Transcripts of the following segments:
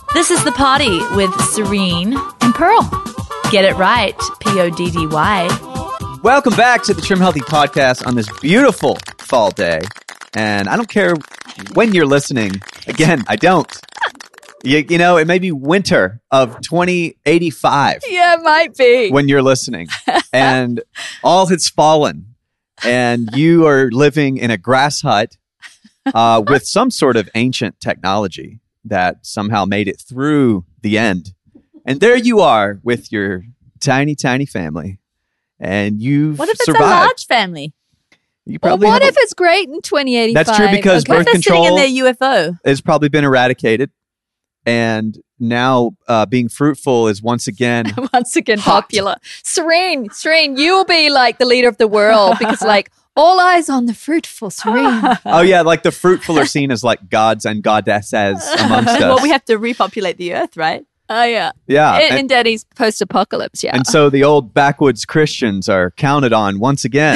This is The Party with Serene and Pearl. Get it right, Poddy. Welcome back to the Trim Healthy Podcast on this beautiful fall day. And I don't care when you're listening. Again, I don't. You know, it may be winter of 2085. Yeah, it might be. When you're listening. And all has fallen. And you are living in a grass hut with some sort of ancient technology that somehow made it through the end. And there you are with your tiny, tiny family. And you've What if it's survived. a large family? You Well, probably what have if it's great in 2085? That's true because What if birth they're sitting in control their UFO? has probably been eradicated. And now being fruitful is once again once again hot. popular. Serene, you will be like the leader of the world because like all eyes on the fruitful Serene. Oh yeah, like the fruitful are seen as like gods and goddesses amongst us. Well, we have to repopulate the earth, right? Oh yeah. Yeah. In Daddy's post-apocalypse, yeah. And so the old backwoods Christians are counted on once again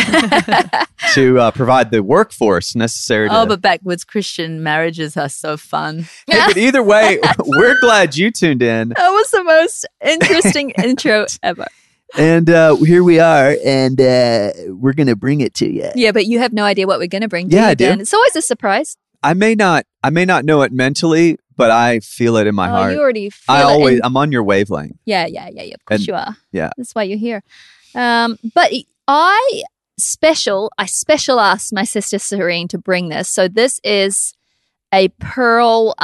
to provide the workforce necessary to... Oh, but backwoods Christian marriages are so fun. Hey, but either way, we're glad you tuned in. That was the most interesting intro ever. And here we are, and we're going to bring it to you. Yeah, but you have no idea what we're going to bring to Yeah, you, I do. Dan. It's always a surprise. I may not know it mentally, but I feel it in my heart. You already feel it. I'm on your wavelength. Yeah. Of course you are. Yeah. That's why you're here. But I special asked my sister Serene to bring this. So this is a Pearl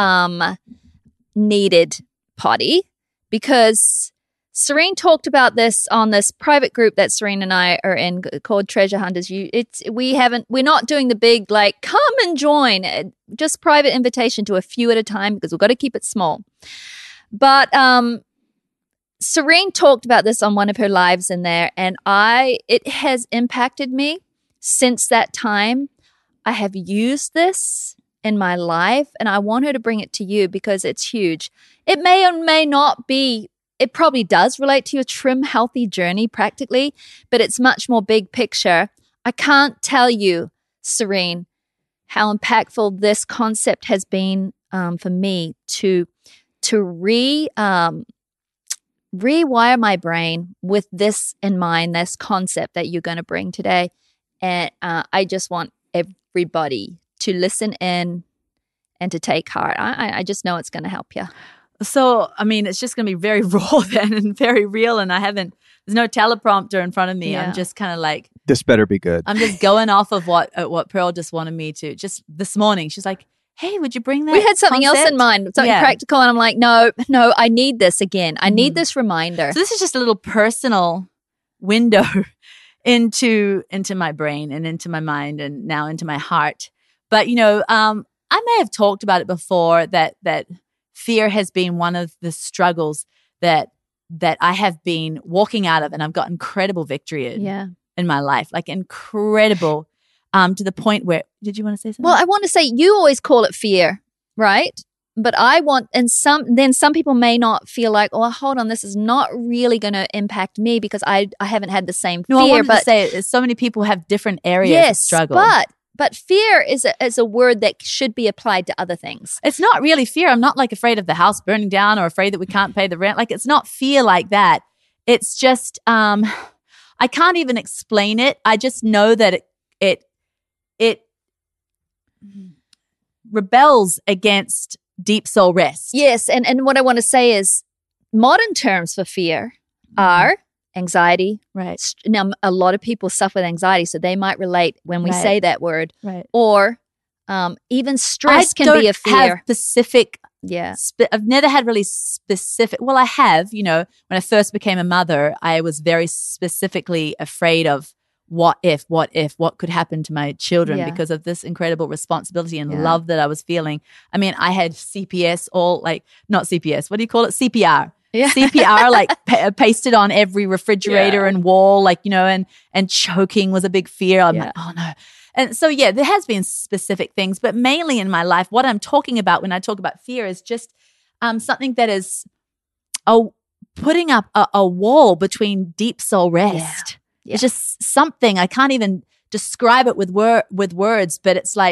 needed potty because Serene talked about this on this private group that Serene and I are in called Treasure Hunters. We're not doing the big like come and join, just private invitation to a few at a time because we've got to keep it small. But Serene talked about this on one of her lives in there, and it has impacted me since that time. I have used this in my life, and I want her to bring it to you because it's huge. It may or may not be. It probably does relate to your trim, healthy journey practically, but it's much more big picture. I can't tell you, Serene, how impactful this concept has been for me to rewire my brain with this in mind, this concept that you're going to bring today. And I just want everybody to listen in and to take heart. I just know it's going to help you. So, I mean, it's just going to be very raw then and very real. And there's no teleprompter in front of me. Yeah. I'm just kind of like. This better be good. I'm just going off of what Pearl just wanted me to. Just this morning, she's like, hey, would you bring that? We had something concept? else in mind, something practical. And I'm like, no, I need this again. I need this reminder. So this is just a little personal window into my brain and into my mind and now into my heart. But, I may have talked about it before that fear has been one of the struggles that I have been walking out of, and I've got incredible victory in my life, like incredible, to the point where, did you want to say something? Well, I want to say you always call it fear, right? But some people may not feel like, oh, hold on, this is not really going to impact me because I haven't had the same fear. No, I wanted to say is so many people have different areas of struggle. But fear is a word that should be applied to other things. It's not really fear. I'm not like afraid of the house burning down or afraid that we can't pay the rent. Like it's not fear like that. It's just I can't even explain it. I just know that it rebels against deep soul rest. Yes, and what I want to say is modern terms for fear are anxiety. Right. Now, a lot of people suffer with anxiety, so they might relate when we say that word. Right. Or even stress can be a fear. I don't have specific. Yeah. I've never had really specific. Well, I have, when I first became a mother, I was very specifically afraid of what could happen to my children because of this incredible responsibility and love that I was feeling. I mean, I had CPS not CPS. What do you call it? CPR. Yeah. CPR pasted on every refrigerator and wall, and choking was a big fear. I'm like, oh no. And so, there has been specific things, but mainly in my life, what I'm talking about when I talk about fear is just something that is putting up a wall between deep soul rest. Yeah. It's just something, I can't even describe it with words, but it's like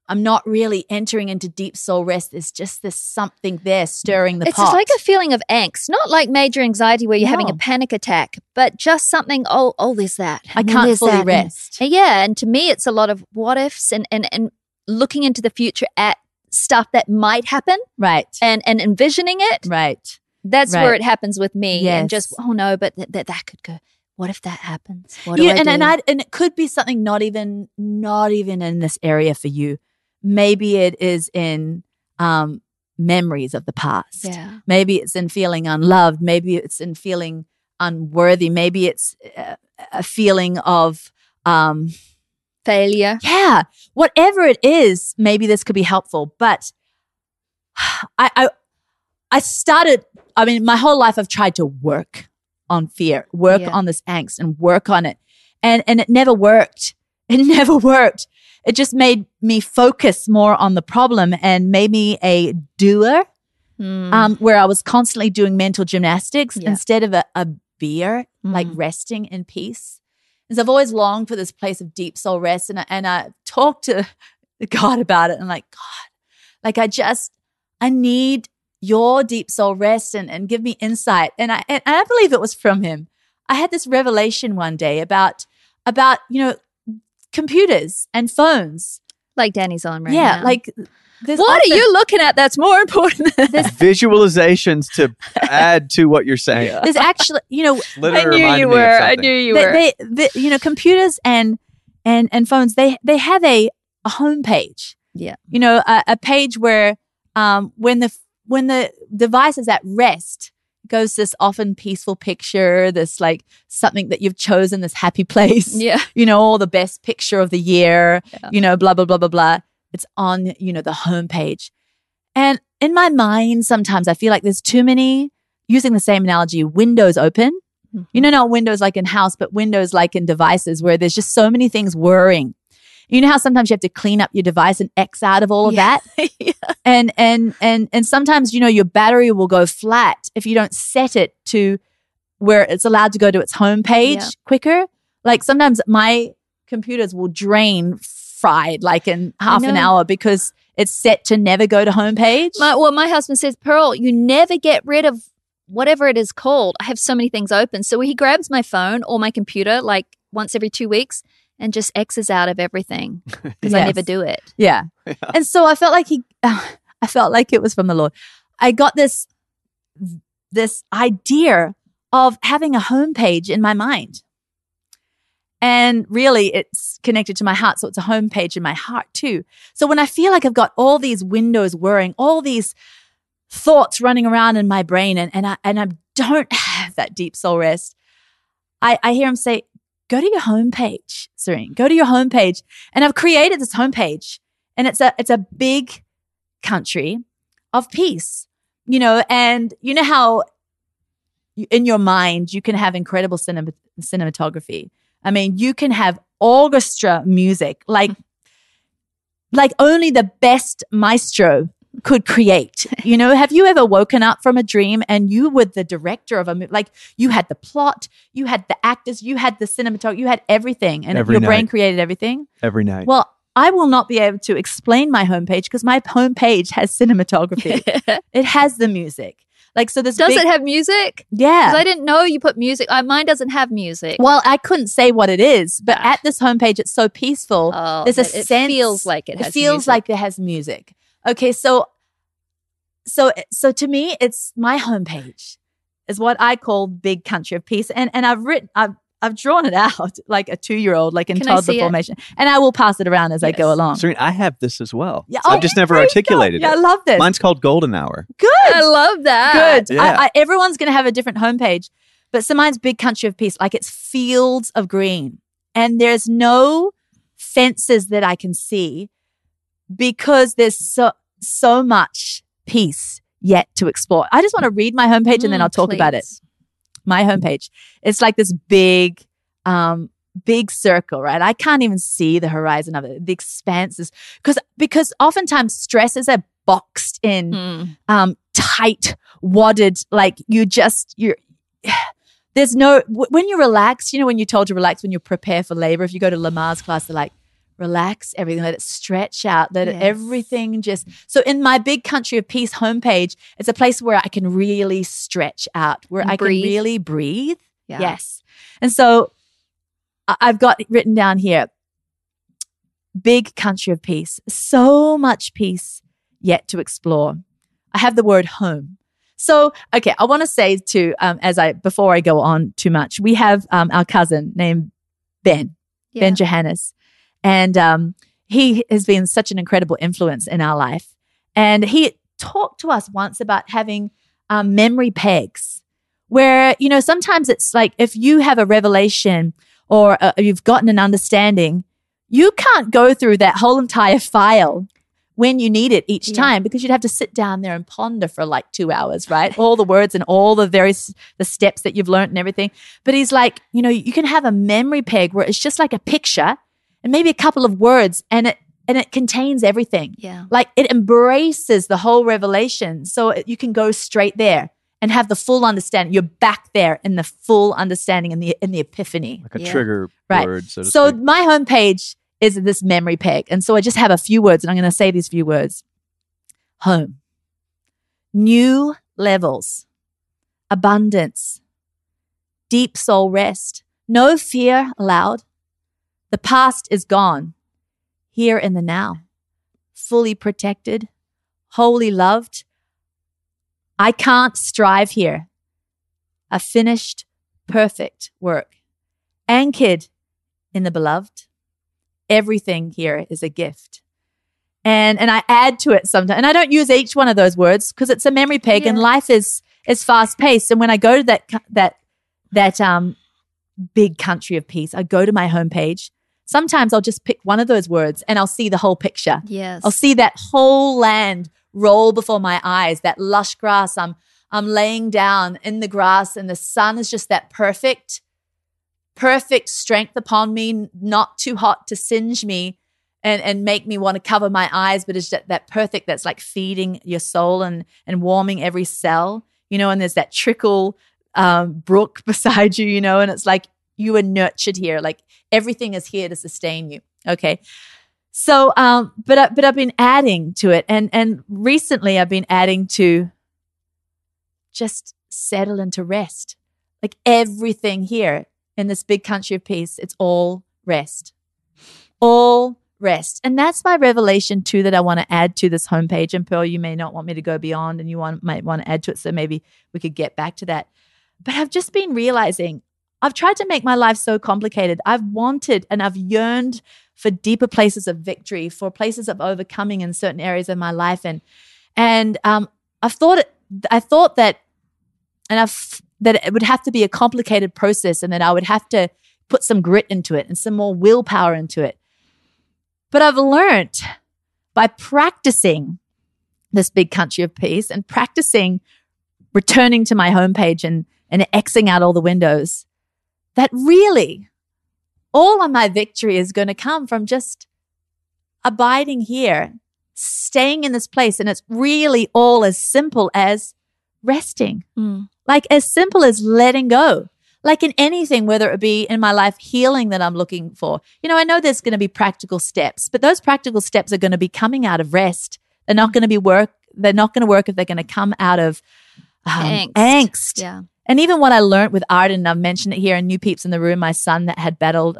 I'm not really entering into deep soul rest. There's just this something there stirring the pot. It's just like a feeling of angst, not like major anxiety where you're having a panic attack, but just something, there's that. I can't fully rest. And to me, it's a lot of what ifs and looking into the future at stuff that might happen. Right. And envisioning it. Right. That's where it happens with me. Yes. And just, but that could go. What if that happens? What do I do? And it could be something not even in this area for you. Maybe it is in memories of the past. Yeah. Maybe it's in feeling unloved. Maybe it's in feeling unworthy. Maybe it's a feeling of failure. Yeah. Whatever it is, maybe this could be helpful. But I started, my whole life I've tried to work on fear, on this angst and work on it. And it never worked. It never worked. It just made me focus more on the problem and made me a doer, where I was constantly doing mental gymnastics instead of a beer, like resting in peace. Because I've always longed for this place of deep soul rest. And I talked to God about it. And like, God, like I need your deep soul rest and give me insight. And I believe it was from him. I had this revelation one day about computers and phones. Like Danny's on right now. Like what are you looking at that's more important than this? Visualizations to add to what you're saying. Yeah. There's actually, I knew you were. Computers and phones, they have a homepage. Yeah. A page where when the device is at rest, goes this often peaceful picture, this like something that you've chosen, this happy place. Yeah. All the best picture of the year, blah, blah, blah, blah, blah. It's on, the homepage. And in my mind, sometimes I feel like there's too many, using the same analogy, windows open. Mm-hmm. Not windows like in house, but windows like in devices where there's just so many things whirring. You know how sometimes you have to clean up your device and X out of all of that? Yeah. And sometimes, your battery will go flat if you don't set it to where it's allowed to go to its home page quicker. Like sometimes my computers will drain fried like in half an hour because it's set to never go to home page. My husband says, Pearl, you never get rid of whatever it is called. I have so many things open. So he grabs my phone or my computer like once every 2 weeks and just X's out of everything because I never do it. Yeah. And so I felt like it was from the Lord. I got this idea of having a homepage in my mind. And really it's connected to my heart. So it's a homepage in my heart too. So when I feel like I've got all these windows whirring, all these thoughts running around in my brain and I don't have that deep soul rest, I hear him say, go to your homepage, Serene. Go to your homepage. And I've created this homepage, and it's a big country of peace, and you know how in your mind you can have incredible cinematography. You can have orchestra music, like only the best maestro could create. Have you ever woken up from a dream and you were the director of a movie? Like you had the plot, you had the actors, you had the cinematography, you had everything, and your brain created everything. Every night. Well, I will not be able to explain my homepage because my homepage has cinematography. It has the music. Like so, does it have music? Yeah, because I didn't know you put music. Mine doesn't have music. Well, I couldn't say what it is, but at this homepage, it's so peaceful. There's a sense. It feels like it has. It feels music. like it has music. Okay, so to me, it's my homepage is what I call Big Country of Peace, and I've drawn it out like a 2-year-old, like in toddler formation, and I will pass it around as I go along. Serene, I have this as well. Yeah, I've just never articulated it. Yeah, I love this. Mine's called Golden Hour. Good. I love that. Good. Yeah. Everyone's going to have a different homepage, but so mine's Big Country of Peace. Like it's fields of green, and there's no fences that I can see because there's so much peace yet to explore. I just want to read my homepage and then I'll talk about it. My homepage. It's like this big circle, right? I can't even see the horizon of it. The expanses, because oftentimes stresses are boxed in, tight, wadded. Like there's no when you relax. When you're told to relax when you prepare for labor. If you go to Lamaze class, they're like, relax everything, let it stretch out, let it, everything just. So in my Big Country of Peace homepage, it's a place where I can really stretch out, where I can really breathe. Yeah. Yes. And so I've got written down here, Big Country of Peace, so much peace yet to explore. I have the word home. So, okay, I want to say too, before I go on too much, we have our cousin named Ben Johannes. And he has been such an incredible influence in our life. And he talked to us once about having memory pegs where, you know, sometimes it's like if you have a revelation or you've gotten an understanding, you can't go through that whole entire file when you need it each time, because you'd have to sit down there and ponder for like 2 hours, right? All the words and all the the steps that you've learned and everything. But he's like, you know, you can have a memory peg where it's just like a picture and maybe a couple of words, and it contains everything. Yeah. Like it embraces the whole revelation. So you can go straight there and have the full understanding. You're back there in the full understanding in the epiphany. Like a trigger word, so to So speak. my homepage is this memory peg. And so I just have a few words, and I'm going to say these few words. Home. New levels. Abundance. Deep soul rest. No fear allowed. The past is gone. Here in the now. Fully protected. Wholly loved. I can't strive here. A finished, perfect work. Anchored in the beloved. Everything here is a gift. And I add to it sometimes. And I don't use each one of those words because it's a memory peg and life is fast paced. And when I go to that Big Country of Peace, I go to my homepage. Sometimes I'll just pick one of those words and I'll see the whole picture. Yes. I'll see that whole land roll before my eyes, that lush grass. I'm laying down in the grass and the sun is just that perfect strength upon me, not too hot to singe me and make me want to cover my eyes, but it's that perfect that's like feeding your soul and warming every cell, you know, and there's that trickle brook beside you, you know, and it's like you are nurtured here, like everything is here to sustain you. Okay. So, but I've been adding to it and recently I've been adding to just settle into rest, like everything here. In this Big Country of Peace, it's all rest. All rest. And that's my revelation too that I want to add to this homepage. And Pearl, you may not want me to go beyond and you might want to add to it. So maybe we could get back to that. But I've just been realizing I've tried to make my life so complicated. I've wanted and I've yearned for deeper places of victory, for places of overcoming in certain areas of my life. And I thought that it would have to be a complicated process and that I would have to put some grit into it and some more willpower into it. But I've learned by practicing this Big Country of Peace and practicing returning to my homepage and Xing out all the windows, that really all of my victory is going to come from just abiding here, staying in this place. And it's really all as simple as resting. Like as simple as letting go. Like in anything, whether it be in my life healing that I'm looking for. You know, I know there's going to be practical steps, but those practical steps are going to be coming out of rest. They're not going to work if they're going to come out of angst. Yeah. And even what I learned with Arden, and I've mentioned it here in New Peeps in the Room, my son that had battled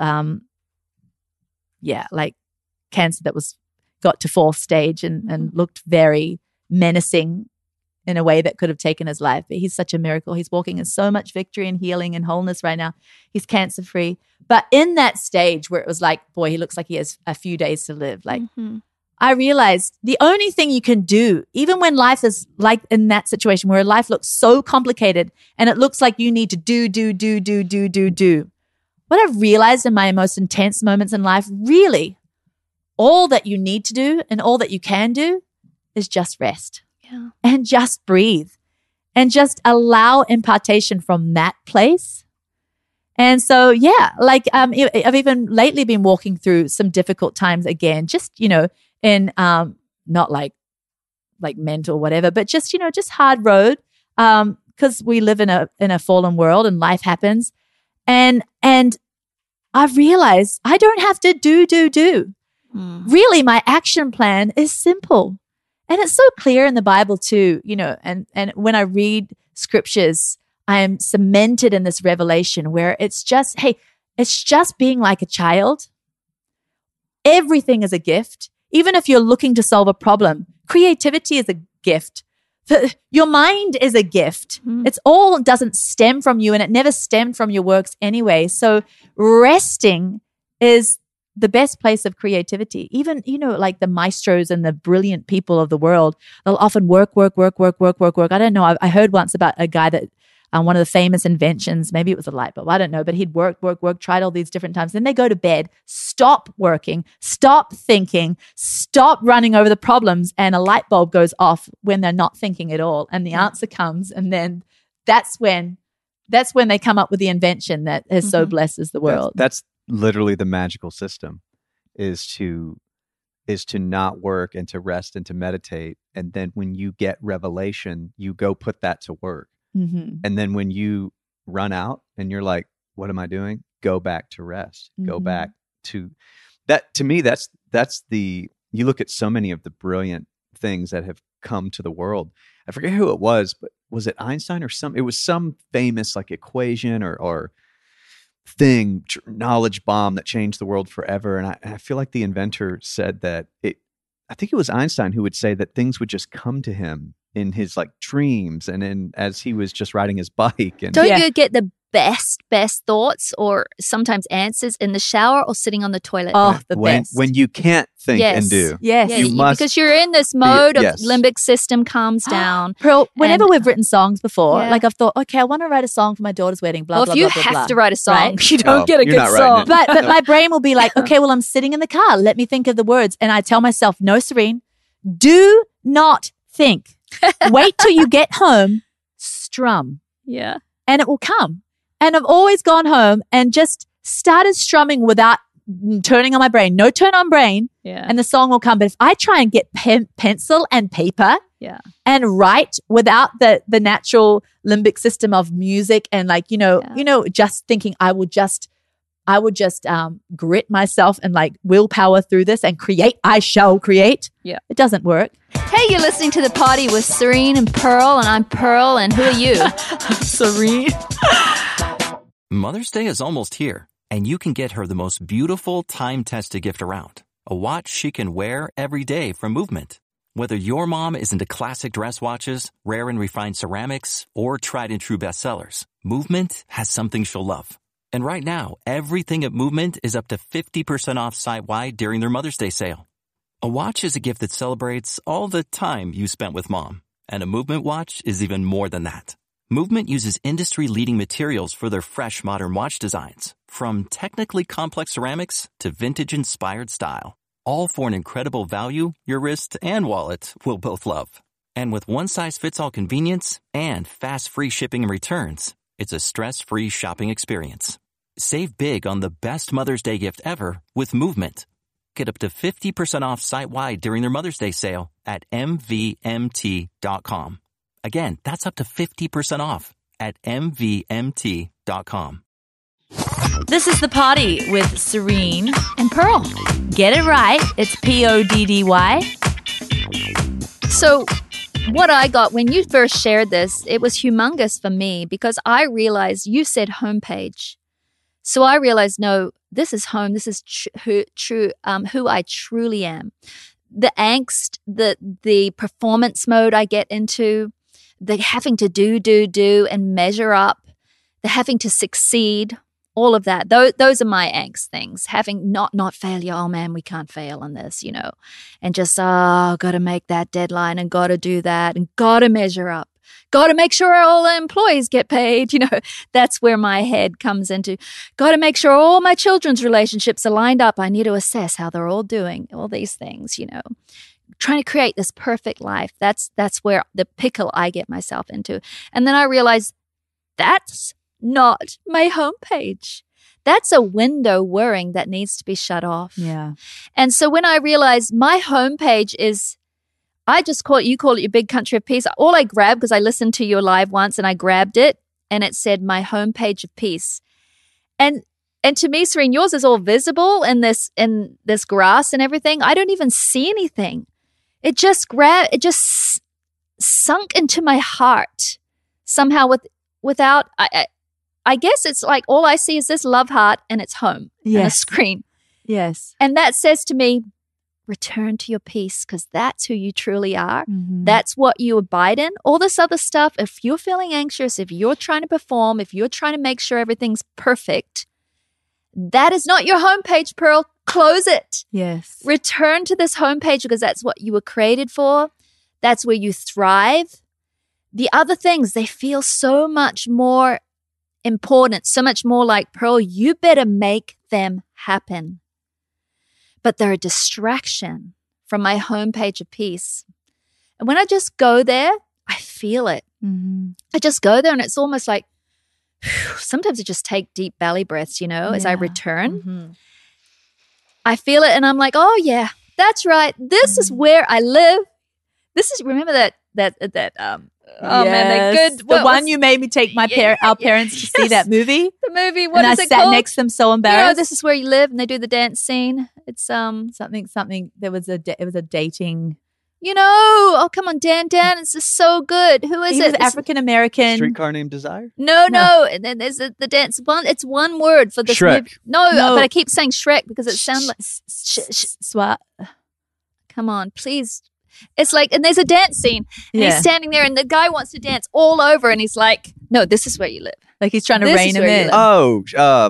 like cancer that got to 4th stage and looked very menacing in a way that could have taken his life. But he's such a miracle. He's walking in so much victory and healing and wholeness right now. He's cancer-free. But in that stage where it was like, boy, he looks like he has a few days to live. Like, I realized the only thing you can do, even when life is like in that situation where life looks so complicated and it looks like you need to do. What I've realized in my most intense moments in life, really, all that you need to do and all that you can do is just rest. Yeah. And just breathe and just allow impartation from that place. And so, like I've even lately been walking through some difficult times again, just, you know, in not like mental whatever, but just, you know, just hard road because we live in a fallen world and life happens. And I've realized I don't have to do. Really, my action plan is simple. And it's so clear in the Bible too, and when I read scriptures, I am cemented in this revelation where it's just being like a child. Everything is a gift. Even if you're looking to solve a problem, creativity is a gift. Your mind is a gift. It's all doesn't stem from you, and it never stemmed from your works anyway. So resting is the best place of creativity. Even, like the maestros and the brilliant people of the world, they'll often work. I don't know. I heard once about a guy that one of the famous inventions, maybe it was a light bulb, I don't know, but he'd work, tried all these different times. Then they go to bed, stop working, stop thinking, stop running over the problems, and a light bulb goes off when they're not thinking at all. And the answer comes, and then that's when they come up with the invention that has so blesses the world. That's literally the magical system, is to not work and to rest and to meditate. And then when you get revelation, you go put that to work. And then when you run out and you're like, what am I doing? Go back to rest. Go back to that. To me, that's you look at so many of the brilliant things that have come to the world. I forget who it was, but was it Einstein or it was some famous like equation or thing, knowledge bomb that changed the world forever. And I feel like the inventor said that I think it was Einstein who would say that things would just come to him in his like dreams and as he was just riding his bike. And Don't you get the best thoughts or sometimes answers in the shower or sitting on the toilet? Oh, the best. When you can't think and do. Yes. Yeah, you must because you're in this mode of limbic system calms down. Pearl, whenever we've written songs before, Yeah. like I've thought, okay, I want to write a song for my daughter's wedding, blah, Well, blah, if you blah, blah, have blah. to write a song, Right? you don't get a you're good not writing song. it. But my brain will be like, okay, well, I'm sitting in the car. Let me think of the words. And I tell myself, no, Serene, do not think. Wait till you get home, strum, Yeah. and it will come. And I've always gone home and just started strumming without turning on my brain. No turn on brain, Yeah. and the song will come. But if I try and get pencil and paper Yeah. and write without the natural limbic system of music and like, just thinking I will just grit myself and like willpower through this and create, I shall create. Yeah. It doesn't work. Hey, you're listening to The Party with Serene and Pearl, and I'm Pearl, and who are you? Serene. Mother's Day is almost here, and you can get her the most beautiful time-tested gift around. A watch she can wear every day from Movement. Whether your mom is into classic dress watches, rare and refined ceramics, or tried and true bestsellers, Movement has something she'll love. And right now, everything at Movement is up to 50% off site-wide during their Mother's Day sale. A watch is a gift that celebrates all the time you spent with mom. And a Movement watch is even more than that. Movement uses industry-leading materials for their fresh modern watch designs, from technically complex ceramics to vintage-inspired style. All for an incredible value your wrist and wallet will both love. And with one-size-fits-all convenience and fast free shipping and returns, it's a stress-free shopping experience. Save big on the best Mother's Day gift ever with Movement. Get up to 50% off site-wide during their Mother's Day sale at MVMT.com. Again, that's up to 50% off at MVMT.com. This is The Party with Serene And Pearl. Get it right. It's PODDY. So what I got when you first shared this, it was humongous for me because I realized you said homepage. So I realized, no, this is home. This is who I truly am. The angst, the performance mode I get into, the having to do and measure up, the having to succeed, all of that. Those are my angst things. Having not failure. Oh man, we can't fail on this, and just, got to make that deadline and got to do that and got to measure up. Got to make sure all the employees get paid. That's where my head comes into. Got to make sure all my children's relationships are lined up. I need to assess how they're all doing, all these things, Trying to create this perfect life. That's where the pickle I get myself into. And then I realized that's not my homepage. That's a window whirring that needs to be shut off. Yeah. And so when I realized my homepage is, you call it your big country of peace. All I grabbed, because I listened to your live once and I grabbed it and it said my homepage of peace. And And to me, Serene, yours is all visible in this grass and everything. I don't even see anything. It just sunk into my heart somehow without. I guess it's like all I see is this love heart and it's home on a screen. Yes. And that says to me, return to your peace, because that's who you truly are. Mm-hmm. That's what you abide in. All this other stuff, if you're feeling anxious, if you're trying to perform, if you're trying to make sure everything's perfect, that is not your homepage, Pearl. Close it. Yes. Return to this homepage, because that's what you were created for. That's where you thrive. The other things, they feel so much more important, so much more like, Pearl, you better make them happen. But they're a distraction from my homepage of peace. And when I just go there, I feel it. Mm-hmm. I just go there and it's almost like, sometimes I just take deep belly breaths, as I return. Mm-hmm. I feel it and I'm like, oh yeah, that's right. This is where I live. Remember that oh man, they're good. The one you made me take our parents to see that movie. The movie, what is it called? And I sat next to them so embarrassed. This is where you live, and they do the dance scene. It's something. It was a dating. Oh come on, Dan, it's just so good. Who is he it? Was African American. Streetcar Named Desire? No. And then there's the dance one. It's one word for this Shrek. movie. No, but I keep saying Shrek because it sounds like Swat. Come on, please. It's like, and there's a dance scene, and he's standing there, and the guy wants to dance all over, and he's like, "No, this is where you live." Like he's trying to rein him in. Oh,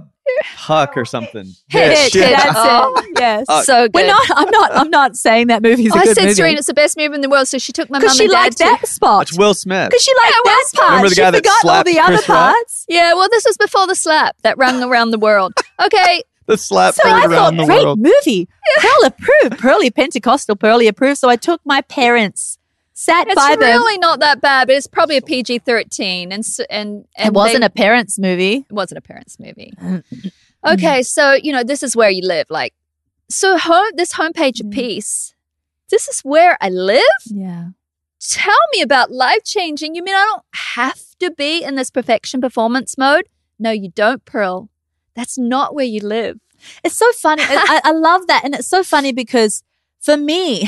Huck or something. Hitch. That's it. Yes. So good. I'm not saying that movie is a good movie. I said, Serene, it's the best movie in the world. So she took my mum and dad. Because she liked that spot. It's Will Smith. Because she liked that part. Remember the guy that forgot all slapped the other Chris Rock? parts. Yeah, well, this was before the slap that rang around the world. Okay. The slap So I heard thought, around the great world. movie. Pearl approved. Pearly Pentecostal. Pearly approved. So I took my parents, sat It's by them. really not that bad, but it's probably a PG-13. And It wasn't a parents' movie. It wasn't a parents' movie. Okay, so, this is where you live. Like, so this homepage of peace, this is where I live? Yeah. Tell me about life-changing. You mean I don't have to be in this perfection performance mode? No, you don't, Pearl. That's not where you live. It's so funny. I love that. And it's so funny because for me,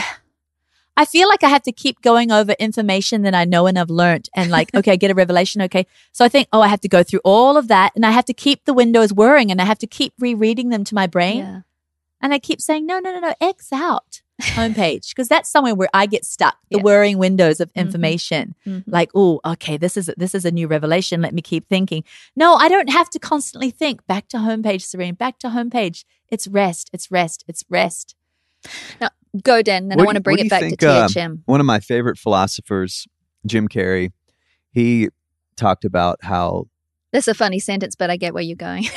I feel like I have to keep going over information that I know and I've learned and like, okay, I get a revelation. Okay. So I think, I have to go through all of that and I have to keep the windows whirring and I have to keep rereading them to my brain. Yeah. And I keep saying, no, X out homepage. Because that's somewhere where I get stuck, the whirring windows of information. Mm-hmm. Like, oh, okay, this is a new revelation. Let me keep thinking. No, I don't have to constantly think. Back to homepage, Serene. Back to homepage. It's rest. It's rest. It's rest. Now, go, Dan. Then I want to bring it back to THM. One of my favorite philosophers, Jim Carrey, he talked about how... That's a funny sentence, but I get where you're going.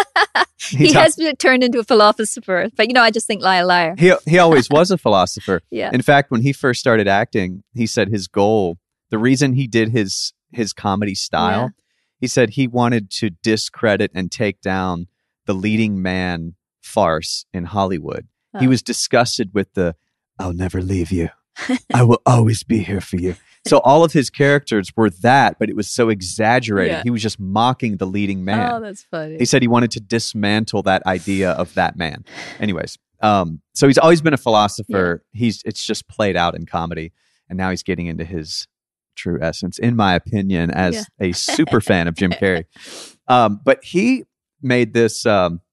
He has turned into a philosopher, but I just think liar. He always was a philosopher. Yeah. In fact, when he first started acting, he said his goal, the reason he did his comedy style, he said he wanted to discredit and take down the leading man farce in Hollywood. Oh. He was disgusted with the "I'll never leave you. I will always be here for you." So all of his characters were that, but it was so exaggerated. Yeah. He was just mocking the leading man. Oh, that's funny. He said he wanted to dismantle that idea of that man. Anyways, so he's always been a philosopher. Yeah. It's just played out in comedy, and now he's getting into his true essence, in my opinion, as a super fan of Jim Carrey. But he made this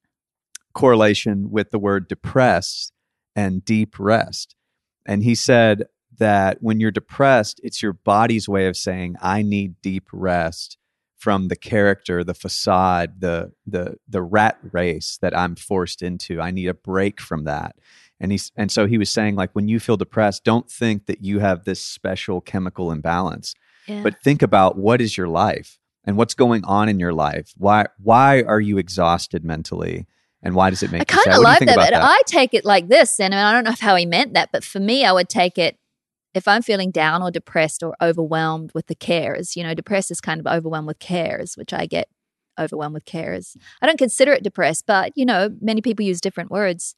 correlation with the word depressed and deep rest. And he said that when you're depressed, it's your body's way of saying, I need deep rest from the character, the facade, the rat race that I'm forced into. I need a break from that. And so he was saying, like, when you feel depressed, don't think that you have this special chemical imbalance, but think about what is your life and what's going on in your life. Why are you exhausted mentally? And why does it make you sad? I kind of like that, but I take it like this, and I don't know how he meant that, but for me, I would take it, if I'm feeling down or depressed or overwhelmed with the cares, depressed is kind of overwhelmed with cares, which I get overwhelmed with cares. I don't consider it depressed, but, many people use different words.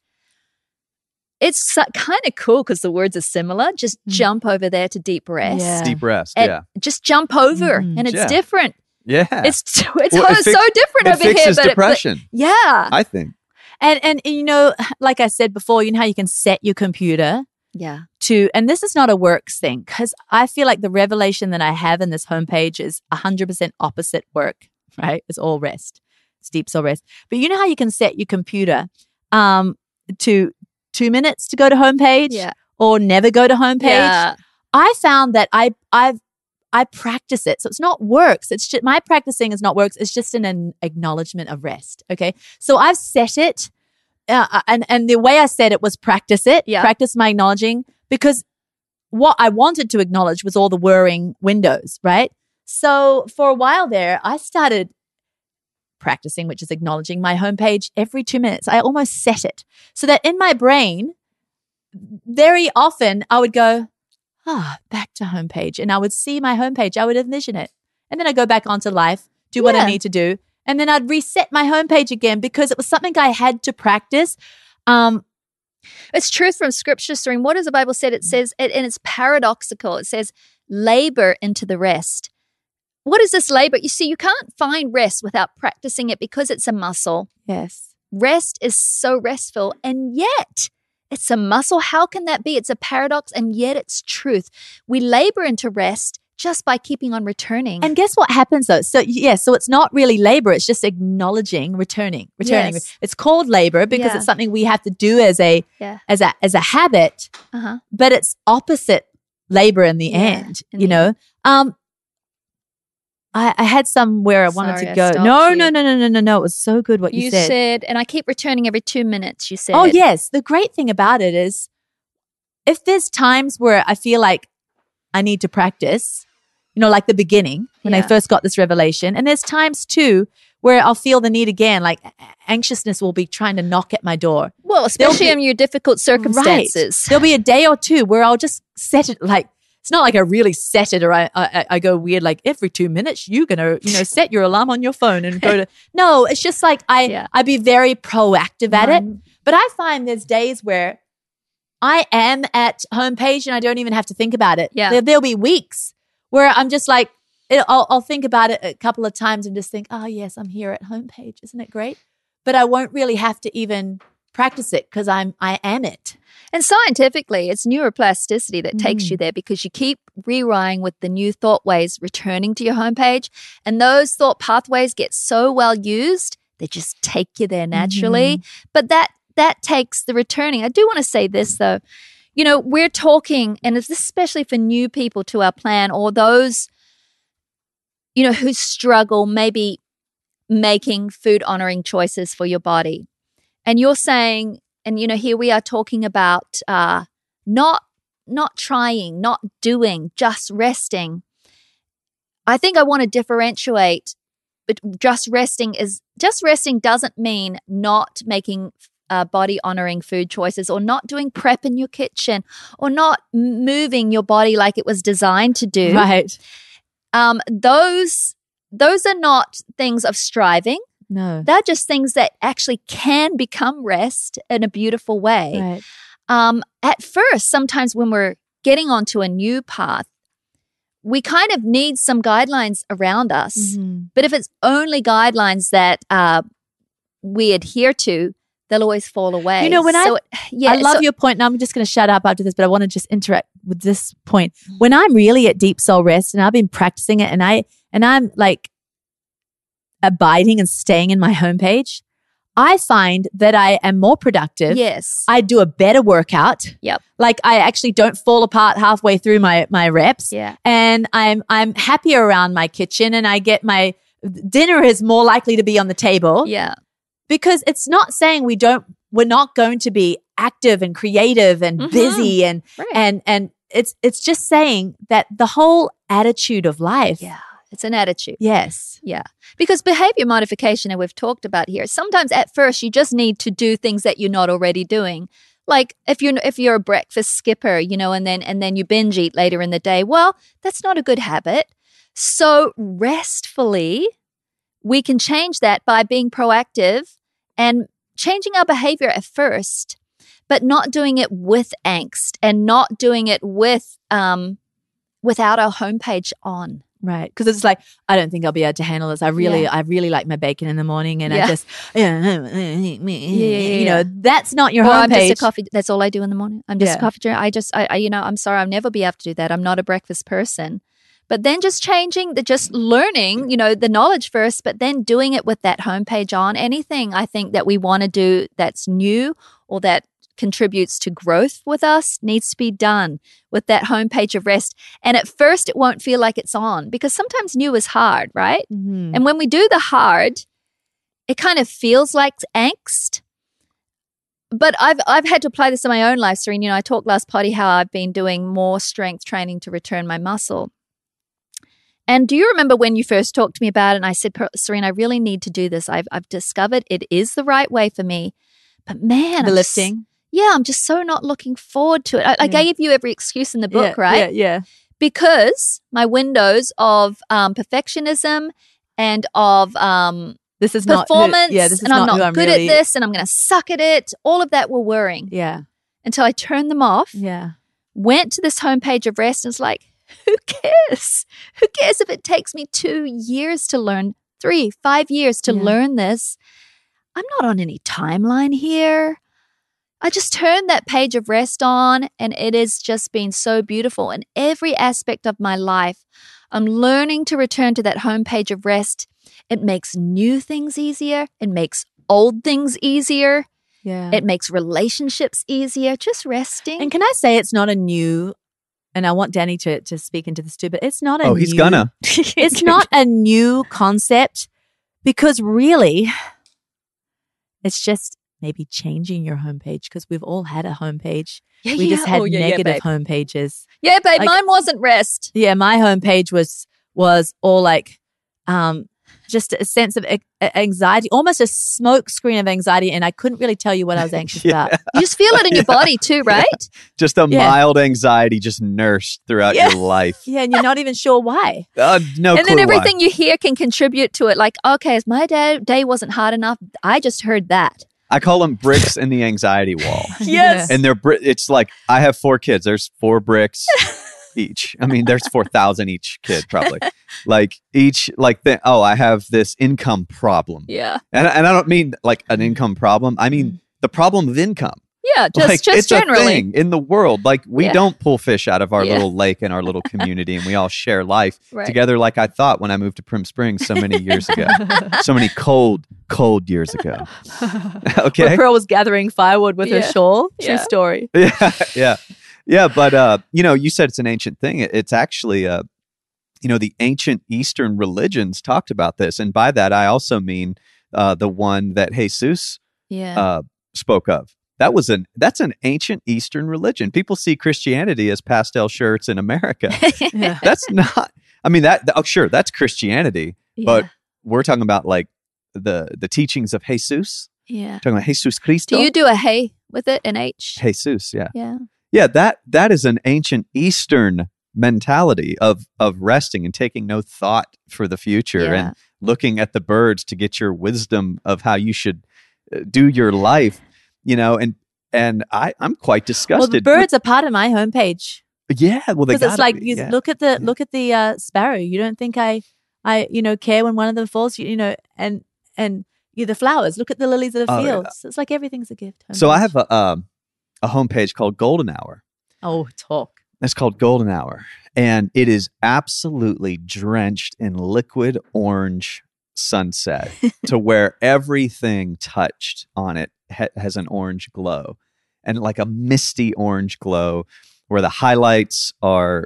It's kind of cool because the words are similar. Just jump over there to deep rest. Yeah. Deep rest, Just jump over, and it's different. Yeah. It's so It different over here. Fixes depression. Yeah. I think. And you know, like I said before, you know how you can set your computer Yeah. and this is not a works thing, because I feel like the revelation that I have in this homepage is 100% opposite work, right? It's all rest. It's deep soul rest. But you know how you can set your computer to 2 minutes to go to homepage or never go to homepage? Yeah. I found that I practice it. So it's not works. It's just, my practicing is not works. It's just an acknowledgement of rest. Okay. So I've set it. And the way I said it was practice it, practice my acknowledging, because what I wanted to acknowledge was all the whirring windows, right? So for a while there, I started practicing, which is acknowledging my homepage every 2 minutes. I almost set it so that in my brain, very often I would go, back to homepage. And I would see my homepage. I would envision it. And then I'd go back onto life, do what I need to do. And then I'd reset my homepage again because it was something I had to practice. It's truth from Scripture, Serene. What does the Bible say? It says, and it's paradoxical. It says, labor into the rest. What is this labor? You see, you can't find rest without practicing it because it's a muscle. Yes. Rest is so restful, and yet it's a muscle. How can that be? It's a paradox, and yet it's truth. We labor into rest just by keeping on returning. And guess what happens though? So so it's not really labor. It's just acknowledging, returning. Yes. It's called labor because it's something we have to do as a habit. But it's opposite labor in the end. You know. I had somewhere I wanted to go. No. It was so good what you said. You said, and I keep returning every 2 minutes, you said. Oh, yes. The great thing about it is if there's times where I feel like I need to practice, you know, like the beginning when I first got this revelation. And there's times too where I'll feel the need again, like anxiousness will be trying to knock at my door. Well, especially in your difficult circumstances. Right. There'll be a day or two where I'll just set it like, it's not like I really set it or I go weird, like every 2 minutes you're going to, you know, set your alarm on your phone and go to, no, it's just like I be very proactive at it. But I find there's days where I am at homepage and I don't even have to think about it. Yeah. There'll be weeks where I'm just like, I'll think about it a couple of times and just think, oh yes, I'm here at homepage. Isn't it great? But I won't really have to even practice it because I am it. And scientifically, it's neuroplasticity that takes you there because you keep rewiring with the new thought ways returning to your homepage. And those thought pathways get so well used, they just take you there naturally. But that takes the returning. I do want to say this though. You know, we're talking, and it's especially for new people to our plan or those, you know, who struggle maybe making food honoring choices for your body. And you're saying, and you know, here we are talking about not trying, not doing, just resting. I think I want to differentiate, but just resting doesn't mean not making body honoring food choices or not doing prep in your kitchen or not moving your body like it was designed to do. Right. Those are not things of striving. No. They're just things that actually can become rest in a beautiful way. Right. At first, sometimes when we're getting onto a new path, we kind of need some guidelines around us. But if it's only guidelines that we adhere to, they'll always fall away. You know, when I love your point, and I'm just going to shut up after this, but I want to just interact with this point. When I'm really at deep soul rest and I've been practicing it and I'm like abiding and staying in my homepage, I find that I am more productive. Yes. I do a better workout. Yep. Like I actually don't fall apart halfway through my reps. Yeah. And I'm happier around my kitchen and I get my dinner is more likely to be on the table. Yeah. Because it's not saying we're not going to be active and creative and busy and it's just saying that the whole attitude of life. Yeah. It's an attitude. Yes. Yeah. Because behavior modification, and we've talked about here, sometimes at first you just need to do things that you're not already doing. Like if you're a breakfast skipper, you know, and then you binge eat later in the day, well, that's not a good habit. So restfully, we can change that by being proactive and changing our behavior at first, but not doing it with angst and not doing it with without our homepage on. Right. Because it's like, I don't think I'll be able to handle this. I really like my bacon in the morning, and I just, you know, that's not your homepage. I'm just a coffee. That's all I do in the morning. I'm just a coffee drinker. I'm sorry, I'll never be able to do that. I'm not a breakfast person. But then just just learning, you know, the knowledge first, but then doing it with that homepage on. Anything I think that we want to do that's new or that contributes to growth with us needs to be done with that homepage of rest. And at first it won't feel like it's on, because sometimes new is hard, right? Mm-hmm. And when we do the hard, it kind of feels like angst. But I've had to apply this in my own life, Serene. You know, I talked last potty how I've been doing more strength training to return my muscle. And do you remember when you first talked to me about it and I said, Serene, I really need to do this. I've discovered it is the right way for me. But man, the lifting. I'm just so not looking forward to it. I gave you every excuse in the book, right? Yeah. Because my windows of perfectionism and of this is performance, this is and I'm not good really at this, and I'm going to suck at it. All of that were worrying. Yeah. Until I turned them off. Yeah. Went to this homepage of rest and was like, who cares? Who cares if it takes me 2 years to learn, 3, 5 years to learn this? I'm not on any timeline here. I just turned that page of rest on, and it has just been so beautiful. In every aspect of my life, I'm learning to return to that homepage of rest. It makes new things easier. It makes old things easier. Yeah. It makes relationships easier. Just resting. And can I say it's not a new, and I want Danny to speak into this too, but it's not a new. Oh, he's gonna. It's not a new concept, because really it's just maybe changing your homepage, because we've all had a homepage. We just had negative homepages. Yeah, babe, like, mine wasn't rest. Yeah, my homepage was all like just a sense of anxiety, almost a smoke screen of anxiety, and I couldn't really tell you what I was anxious about. You just feel it in your body too, right? Just a mild anxiety just nursed throughout your life. Yeah, and you're not even sure why. No and clue then everything why. you hear can contribute to it. Like, okay, if my day wasn't hard enough, I just heard that. I call them bricks in the anxiety wall. Yes. And it's like, I have 4 kids. There's 4 bricks each. I mean, there's 4,000 each kid probably. Like each, I have this income problem. Yeah. And I don't mean like an income problem. I mean the problem of income. Yeah, just it's generally. a thing in the world. Like we don't pull fish out of our little lake in our little community, and we all share life together. Like I thought when I moved to Prim Springs so many years ago, so many cold years ago. Okay, where Pearl was gathering firewood with her shawl. True story. Yeah. But you said it's an ancient thing. It's actually the ancient Eastern religions talked about this, and by that I also mean the one that Jesus spoke of. That's an ancient Eastern religion. People see Christianity as pastel shirts in America. That's not. I mean sure, that's Christianity, but we're talking about like the teachings of Jesus. Yeah, talking about Jesus Cristo. Do you do a hey with it, an H? Jesus, yeah. Yeah. That is an ancient Eastern mentality of resting and taking no thought for the future and looking at the birds to get your wisdom of how you should do your life. And I'm quite disgusted. Well, the birds are part of my homepage. Yeah, well, they because it's like look at the sparrow. You don't think I care when one of them falls. And the flowers. Look at the lilies of the fields. Yeah. It's like everything's a gift. So I have a homepage called Golden Hour. Oh, talk. It's called Golden Hour, and it is absolutely drenched in liquid orange sunset to where everything touched on it has an orange glow, and like a misty orange glow where the highlights are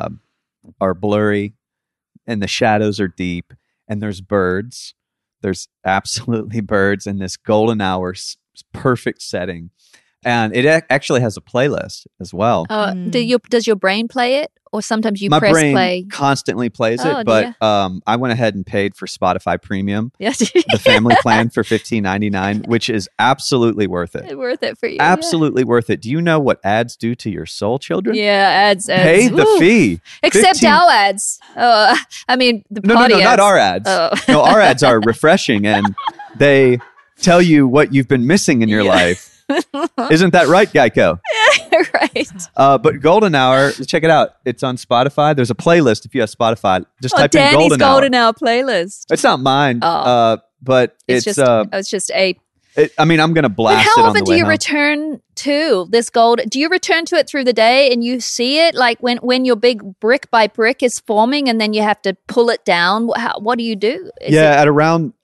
blurry and the shadows are deep, and there's birds. There's absolutely birds in this golden hour, perfect setting. And it actually has a playlist as well. Does your brain play it? Or sometimes you My press brain play? Constantly plays it, but I went ahead and paid for Spotify Premium, yes. the family plan for $15.99, which is absolutely worth it. Worth it for you. Absolutely worth it. Do you know what ads do to your soul, children? Yeah, ads. Pay the fee. Except our ads. I mean, the party ads. Not our ads. No, our ads are refreshing, and they tell you what you've been missing in your life. Isn't that right, Geico? Right. But Golden Hour, check it out. It's on Spotify. There's a playlist if you have Spotify. Just type in Danny's Golden Hour. Golden Hour playlist. It's not mine, but it's just a. I'm going to blast But it how on often the do way you home. return to this gold? Do you return to it through the day and you see it like when your big brick by brick is forming and then you have to pull it down? What do you do? At around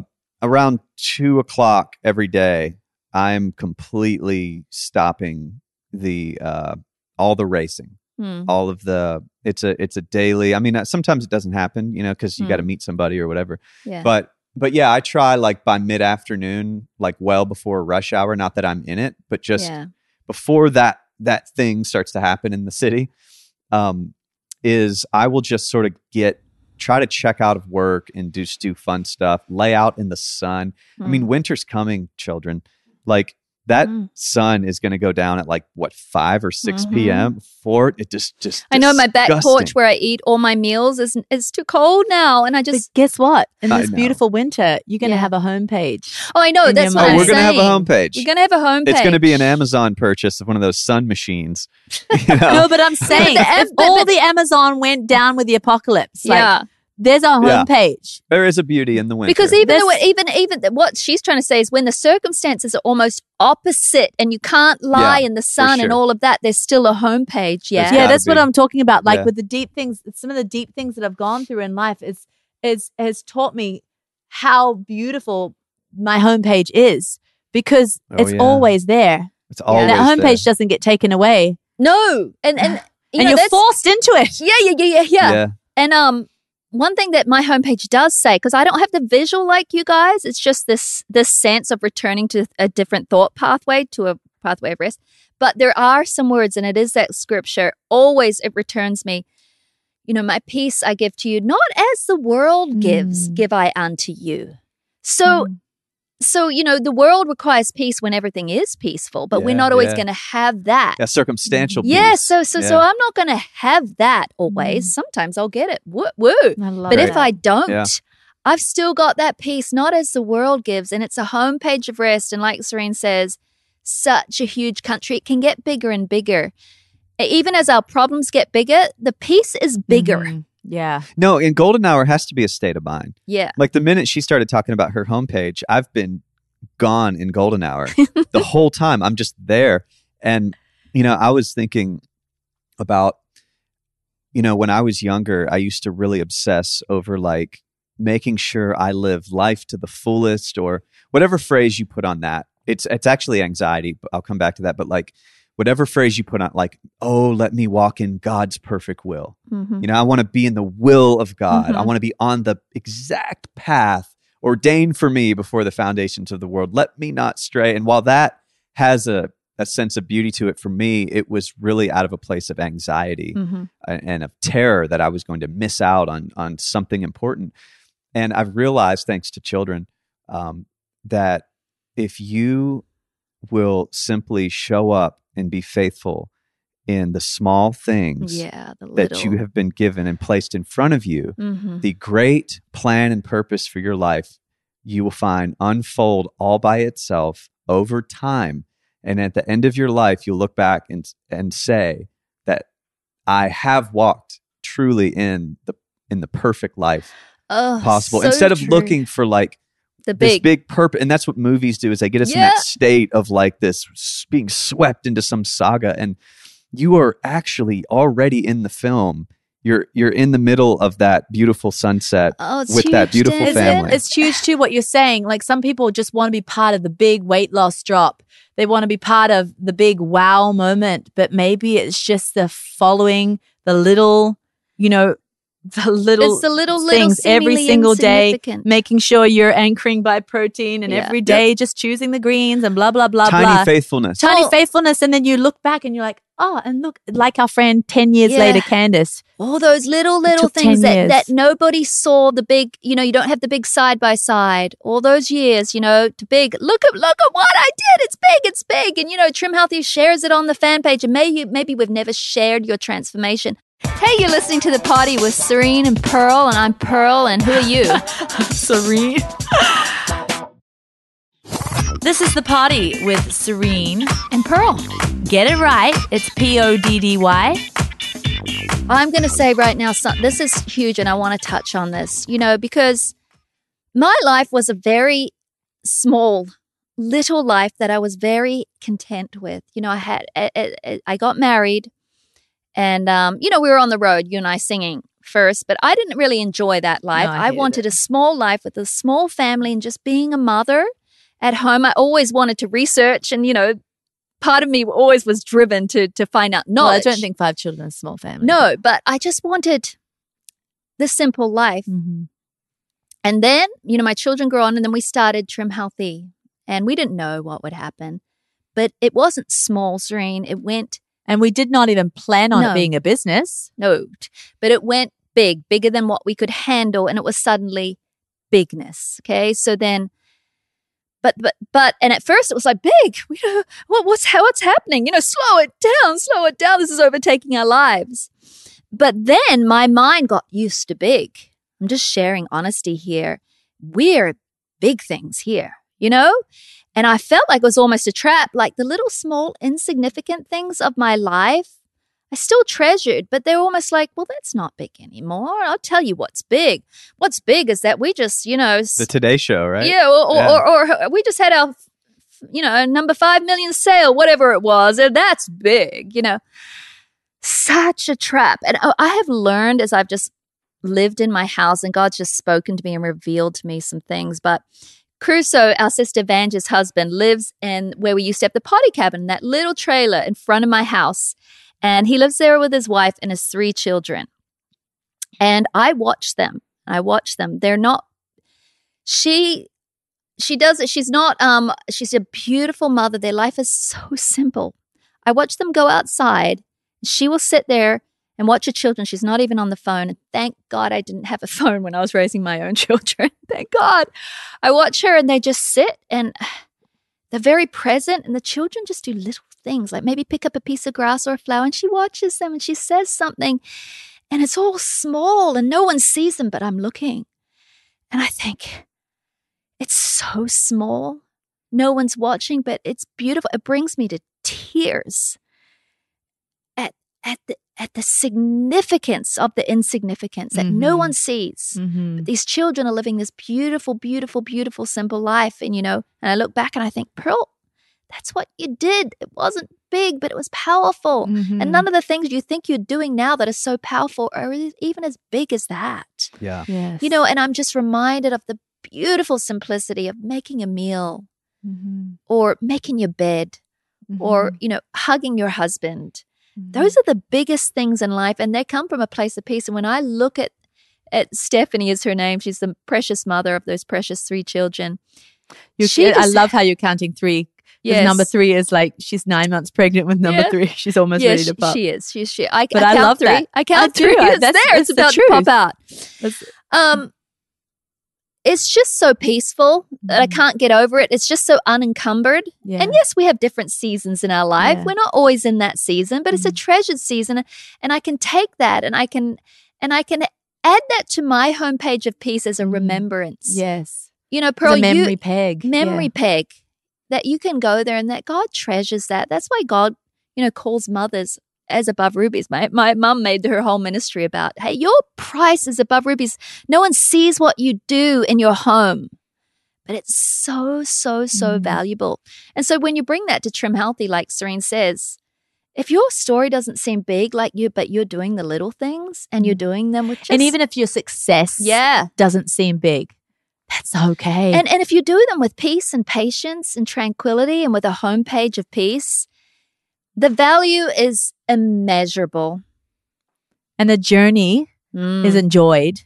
2:00 every day, I'm completely stopping all the racing. All of the it's a daily. I mean, sometimes it doesn't happen, because you got to meet somebody or whatever. Yeah. But yeah, I try like by mid-afternoon, like well before rush hour. Not that I'm in it, but just before that thing starts to happen in the city, is I will just sort of try to check out of work and do fun stuff, lay out in the sun. I mean, winter's coming, children. Like that sun is going to go down at 5 or 6 p.m. For it just I know my back porch where I eat all my meals is too cold now, and I just. But guess what? In this beautiful winter, you're going to have a homepage. Oh, I know. That's what I'm we're saying. We're going to have a homepage. You're going to have a homepage. It's going to be an Amazon purchase of one of those sun machines. No, but I'm saying if all the Amazon went down with the apocalypse, there's our homepage. There is a beauty in the winter. Because even what she's trying to say is when the circumstances are almost opposite and you can't lie in the sun and all of that, there's still a homepage. Yeah. Yeah, that's what I'm talking about. Like with the deep things, some of the deep things that I've gone through in life has taught me how beautiful my homepage is because it's always there. It's always that homepage doesn't get taken away. No. And you're forced into it. Yeah. And one thing that my homepage does say, because I don't have the visual like you guys, it's just this sense of returning to a different thought pathway, to a pathway of rest. But there are some words, and it is that scripture. Always it returns me, my peace I give to you, not as the world gives, give I unto you. So, the world requires peace when everything is peaceful, but we're not always going to have that. Yeah, circumstantial peace. Yeah, so I'm not going to have that always. Sometimes I'll get it. Woo. But if I don't, I've still got that peace, not as the world gives. And it's a homepage of rest. And like Serene says, such a huge country. It can get bigger and bigger. Even as our problems get bigger, the peace is bigger. Yeah. No, in Golden Hour has to be a state of mind. Yeah. Like the minute she started talking about her homepage, I've been gone in Golden Hour the whole time. I'm just there. And, I was thinking about, when I was younger, I used to really obsess over like making sure I live life to the fullest or whatever phrase you put on that. It's actually anxiety. I'll come back to that. But like, whatever phrase you put on, like, oh, let me walk in God's perfect will. I want to be in the will of God. I want to be on the exact path ordained for me before the foundations of the world. Let me not stray. And while that has a sense of beauty to it for me, it was really out of a place of anxiety and of terror that I was going to miss out on something important. And I've realized, thanks to children, that if you will simply show up and be faithful in the small things that you have been given and placed in front of you, the great plan and purpose for your life, you will find unfold all by itself over time. And at the end of your life, you'll look back and say that I have walked truly in the perfect life possible. So instead of true. looking for like this big purpose, and that's what movies do, is they get us in that state of like this being swept into some saga, and you are actually already in the film. You're in the middle of that beautiful sunset with huge, that beautiful family. It's huge too what you're saying. Like some people just want to be part of the big weight loss drop. They want to be part of the big wow moment, but maybe it's just the following the little, it's the little things every single day, making sure you're anchoring by protein, and every day just choosing the greens and blah, blah, blah, Tiny faithfulness. Faithfulness. And then you look back and you're like, oh, and look, like our friend 10 years later, Candace. All those little things that nobody saw the big, you don't have the big side by side. All those years, to big, look at what I did. It's big. And, Trim Healthy shares it on the fan page. And maybe we've never shared your transformation. Hey, you're listening to The Party with Serene and Pearl, and I'm Pearl, and who are you? Serene. This is The Party with Serene and Pearl. Get it right. It's PODDY. I'm going to say right now, this is huge, and I want to touch on this, because my life was a very small, little life that I was very content with. I got married, and, we were on the road, you and I singing first, but I didn't really enjoy that life. No, I wanted a small life with a small family and just being a mother at home. I always wanted to research and, part of me always was driven to find out knowledge. Well, I don't think 5 children is a small family. No, but I just wanted the simple life. Mm-hmm. And then, my children grew on, and then we started Trim Healthy. And we didn't know what would happen. But it wasn't small, Serene. It went... And we did not even plan on it being a business. No, but it went bigger than what we could handle. And it was suddenly bigness. Okay, so then... But and at first it was like big. What's happening? Slow it down. This is overtaking our lives. But then my mind got used to big. I'm just sharing honesty here. We're big things here, And I felt like it was almost a trap. Like the little small insignificant things of my life, I still treasured, but they're almost like, well, that's not big anymore. I'll tell you what's big. What's big is that we just, the Today Show, right? Yeah, or we just had our, number 5 million sale, whatever it was. And that's big, Such a trap. And I have learned as I've just lived in my house, and God's just spoken to me and revealed to me some things. But Crusoe, our sister Vange's husband, lives in where we used to have the potty cabin, that little trailer in front of my house. And he lives there with his wife and his 3 children. And I watch them. They're not, she does it. She's not, she's a beautiful mother. Their life is so simple. I watch them go outside. She will sit there and watch her children. She's not even on the phone. And thank God I didn't have a phone when I was raising my own children. Thank God. I watch her and they just sit and they're very present. And the children just do little things, like maybe pick up a piece of grass or a flower, and she watches them and she says something, and it's all small and no one sees them, but I'm looking and I think it's so small. No one's watching, but it's beautiful. It brings me to tears at the significance of the insignificance that no one sees. Mm-hmm. But these children are living this beautiful, beautiful, beautiful, simple life. And, and I look back and I think, Pearl, that's what you did. It wasn't big, but it was powerful. Mm-hmm. And none of the things you think you're doing now that are so powerful are even as big as that. Yeah. Yes. And I'm just reminded of the beautiful simplicity of making a meal or making your bed or, hugging your husband. Those are the biggest things in life, and they come from a place of peace. And when I look at Stephanie is her name, she's the precious mother of those precious 3 children. I love how you're counting 3. Yes. Number 3 is like she's 9 months pregnant with number 3. She's almost ready to pop. She is. I love 3. that. I count 3. It's there. It's about to pop out. It's just so peaceful that I can't get over it. It's just so unencumbered. Yeah. And yes, we have different seasons in our life. Yeah. We're not always in that season, but it's a treasured season. And I can take that and I can add that to my homepage of peace as a remembrance. Yes. Pearl, it's a memory peg. Memory peg. That you can go there and that God treasures that. That's why God, calls mothers as above rubies. My mum made her whole ministry about, hey, your price is above rubies. No one sees what you do in your home, but it's so, so, so valuable. And so when you bring that to Trim Healthy, like Serene says, if your story doesn't seem big like you, but you're doing the little things and you're doing them with just... And even if your success doesn't seem big, that's okay. And if you do them with peace and patience and tranquility and with a homepage of peace, the value is immeasurable. And the journey is enjoyed.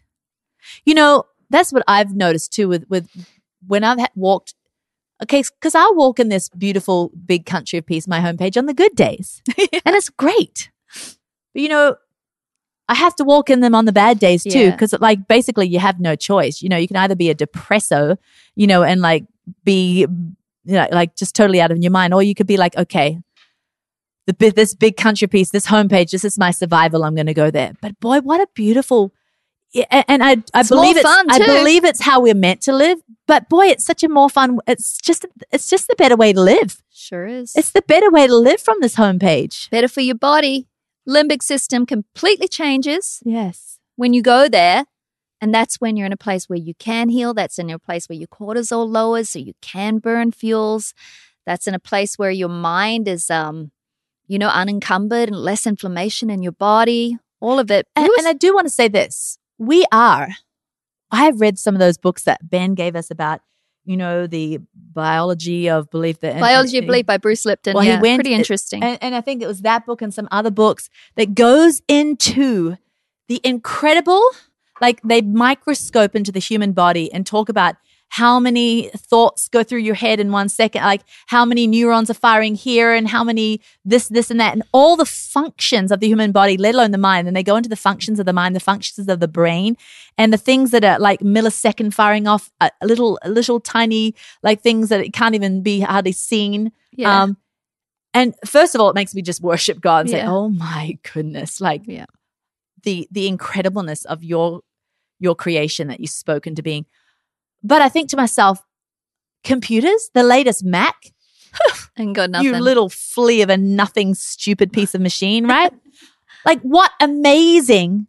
That's what I've noticed too with when I've walked, because I walk in this beautiful big country of peace, my homepage, on the good days. And it's great. But I have to walk in them on the bad days too, because basically you have no choice. You can either be a depresso, and be, just totally out of your mind, or you could be like, okay, this big country piece, this homepage, this is my survival. I'm going to go there. But boy, what a beautiful, and I believe I believe it's how we're meant to live. But boy, it's such a more fun. It's just the better way to live. Sure is. It's the better way to live from this homepage. Better for your body. Limbic system completely changes Yes. when you go there. And that's when you're in a place where you can heal. That's in a place where your cortisol lowers so you can burn fuels. That's in a place where your mind is, unencumbered and less inflammation in your body. All of it. And I do want to say this. I have read some of those books that Ben gave us about, the biology of belief. Biology of Belief by Bruce Lipton. Well, yeah, he went, pretty interesting. And I think it was that book and some other books that goes into the incredible, like they microscope into the human body and talk about how many thoughts go through your head in 1 second, like how many neurons are firing here and how many this, and that, and all the functions of the human body, let alone the mind. And they go into the functions of the mind, the functions of the brain, and the things that are like millisecond firing off, little tiny like things that it can't even be hardly seen. Yeah. And first of all, it makes me just worship God and say, Yeah. oh my goodness, like Yeah. the incredibleness of your creation that you spoke into being. But I think to myself, computers, the latest Mac, And got nothing. you little flea of a nothing stupid piece of machine, right? Like what amazing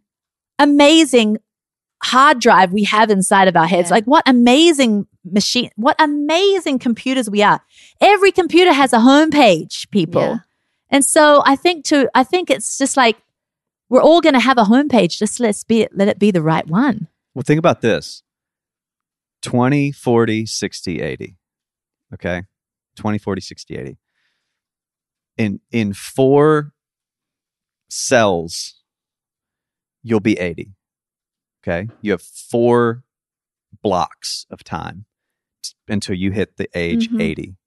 hard drive we have inside of our heads. Yeah. Like what amazing machine, what amazing computers we are. Every computer has a homepage, people. Yeah. And so I think it's just like we're all going to have a homepage. Just let it be the right one. Well, think about this. 20, 40, 60, 80. Okay? 20, 40, 60, 80. In 4 cells, you'll be 80. Okay? You have 4 blocks of time until you hit the age 80.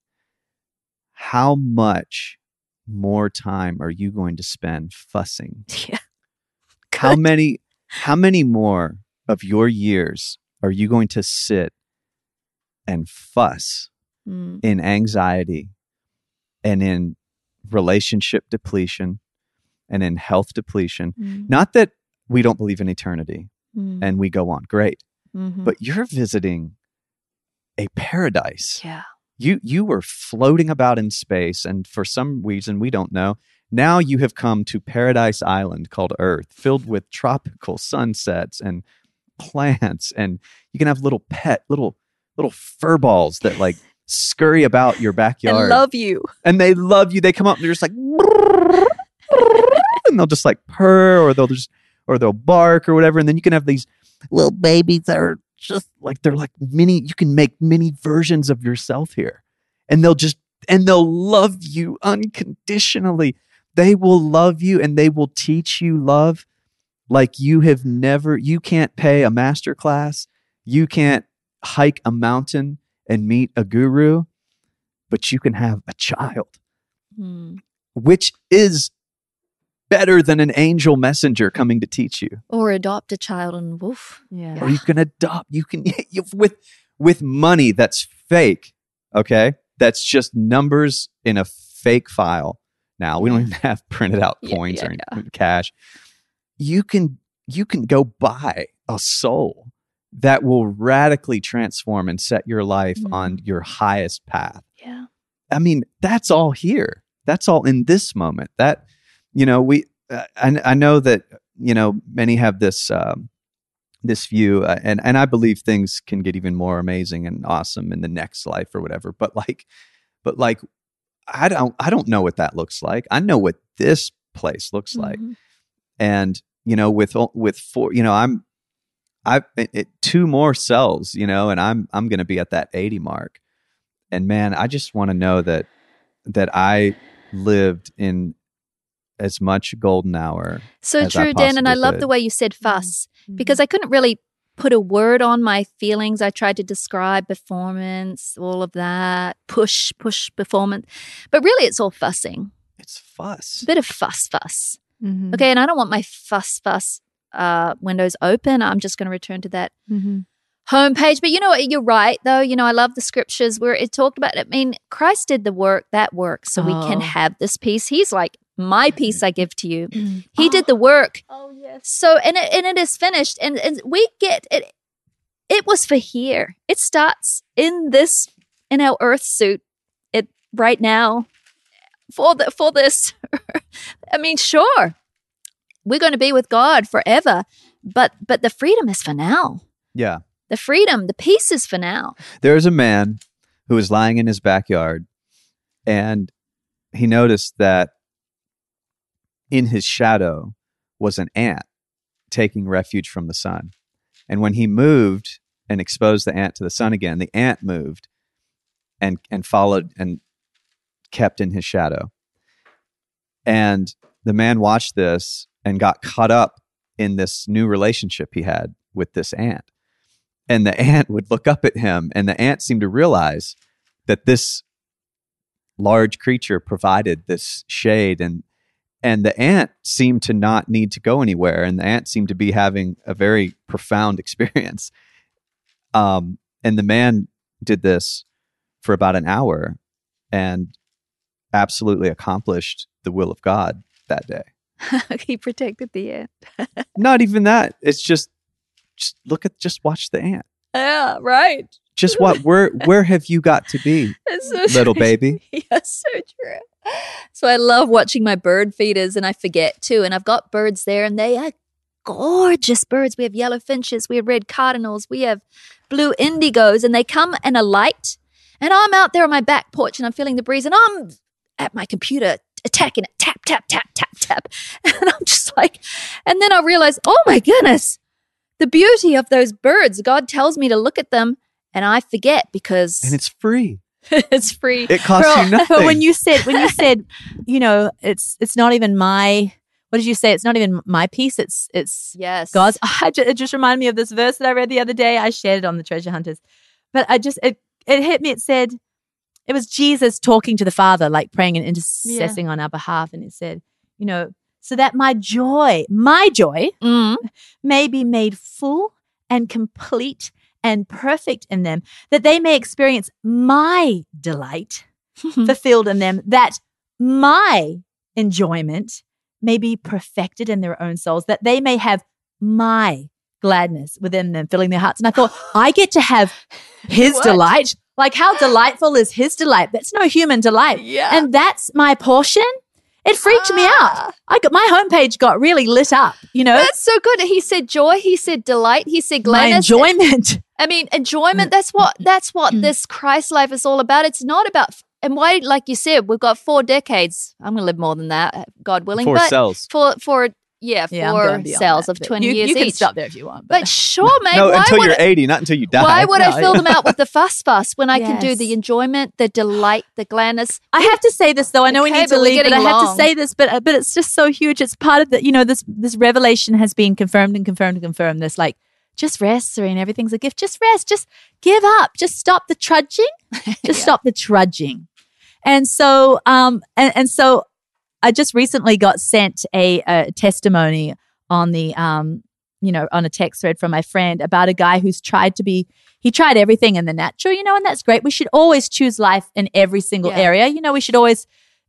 How much more time are you going to spend fussing? Yeah. How many more of your years are you going to sit and fuss in anxiety and in relationship depletion and in health depletion? Not that we don't believe in eternity and we go on, great. But you're visiting a paradise. Yeah. You were floating about in space, and for some reason we don't know, now you have come to Paradise Island called Earth, filled with tropical sunsets and plants, and you can have little fur balls that like scurry about your backyard. And love you. And they love you. They come up and they're just like, and they'll just like purr, or they'll bark or whatever. And then you can have these little babies that are just like, they're like mini, you can make mini versions of yourself here. And they'll love you unconditionally. They will love you and they will teach you love like you can't pay a master class. You can't hike a mountain and meet a guru, but you can have a child, which is better than an angel messenger coming to teach you. Or adopt a child and woof. Yeah. Or you can adopt, with money that's fake, okay? That's just numbers in a fake file. Now, we don't even have printed out coins or cash. You can go buy a soul that will radically transform and set your life on your highest path. Yeah. I mean, that's all here. That's all in this moment. That, I know that, many have this view, and I believe things can get even more amazing and awesome in the next life or whatever. But I don't know what that looks like. I know what this place looks like. And, with 4, I've 2 more cells, and I'm going to be at that 80 mark. And man, I just want to know that I lived in as much golden hour. So as true, I Dan. And I possibly love could. the way you said fuss because I couldn't really put a word on my feelings. I tried to describe performance, all of that, push performance. But really, it's all fussing. It's fuss. A bit of fuss. Okay, and I don't want my fuss windows open. I'm just going to return to that homepage. But you know what? You're right, though. I love the scriptures where it talked about, Christ did that work so we can have this peace. He's like, my peace I give to you. He did the work. Oh, yes. So, and it is finished. And we get it. It was for here. It starts in our earth suit. right now for this. I mean, sure, we're going to be with God forever, but the freedom is for now. Yeah. The freedom, the peace is for now. There's a man who was lying in his backyard, and he noticed that in his shadow was an ant taking refuge from the sun. And when he moved and exposed the ant to the sun again, the ant moved and followed and kept in his shadow. And the man watched this and got caught up in this new relationship he had with this ant. And the ant would look up at him, and the ant seemed to realize that this large creature provided this shade, and the ant seemed to not need to go anywhere, and the ant seemed to be having a very profound experience. And the man did this for about an hour and absolutely accomplished the will of God that day. He protected the ant. Not even that. It's just watch the ant. Yeah, right. Just where have you got to be, So little baby? Yeah, so true. So I love watching my bird feeders, and I forget too. And I've got birds there, and they are gorgeous birds. We have yellow finches, we have red cardinals, we have blue indigos, and they come and alight. And I'm out there on my back porch, and I'm feeling the breeze, and I'm at my computer attacking it, tap, tap, tap, tap, tap. And I'm just like, and then I realize, oh my goodness, the beauty of those birds. God tells me to look at them, and I forget because And it's free. it's free. It costs you nothing. But when you said, you know, it's not even my. What did you say? It's not even my piece. It's Yes. God's. It just reminded me of this verse that I read the other day. I shared it on the Treasure Hunters, but it hit me. It said it was Jesus talking to the Father, like praying and intercessing on our behalf, and it said, you know, so that my joy may be made full and complete and perfect in them, that they may experience my delight fulfilled in them, that my enjoyment may be perfected in their own souls, that they may have my gladness within them, filling their hearts. And I thought, I get to have his delight. Like, how delightful is his delight? That's no human delight. Yeah. And that's my portion. It freaked me out. My homepage got really lit up, you know. That's so good. He said joy. He said delight. He said My gladness. enjoyment. I mean, enjoyment. That's what this Christ life is all about. It's not about. And why, like you said, we've got 4 decades. I'm going to live more than that, God willing. 4 but cells. For I'm going 4 beyond cells that, of but 20 you years can each. stop there if you want. But sure, mate. No, why until would you're 80, not until you die. Why would I fill No. them out with the fuss when I can do Yes. the enjoyment, the delight, the gladness? I have to say this though. I know we Okay, need to but we're leave, but I getting have to long. say this. But it's just so huge. It's part of the. You know, this revelation has been confirmed and confirmed and confirmed. This like, just rest, Serene. Everything's a gift. Just rest. Just give up. Just stop the trudging. Just stop the trudging. And so, and so, I just recently got sent a testimony on the, on a text thread from my friend about a guy who's tried everything in the natural, you know, and that's great. We should always choose life in every single area. You know, we should always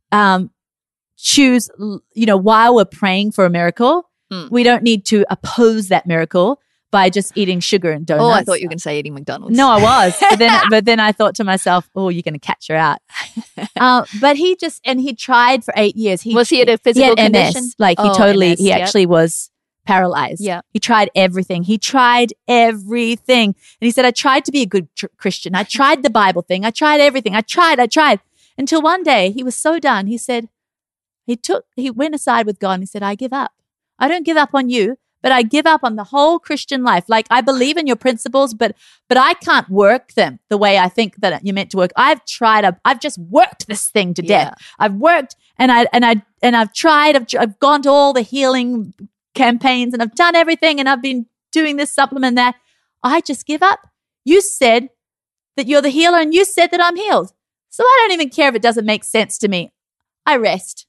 choose, you know, while we're praying for a miracle, we don't need to oppose that miracle by just eating sugar and donuts. Oh, I thought you were going to say eating McDonald's. No, I was. But then I thought to myself, oh, you're going to catch her out. But he tried for 8 years. Was he at a physical he had condition? MS. Like MS, he actually was paralyzed. Yeah. He tried everything. And he said, I tried to be a good Christian. I tried the Bible thing. I tried everything. I tried. Until one day he was so done. He said, he went aside with God and he said, I give up. I don't give up on you, but I give up on the whole Christian life. Like, I believe in your principles, but I can't work them the way I think that you're meant to work. I've tried. I've just worked this thing to death. I've worked and I've tried. I've gone to all the healing campaigns and I've done everything and I've been doing this supplement that. I just give up. You said that you're the healer and you said that I'm healed. So I don't even care if it doesn't make sense to me. I rest.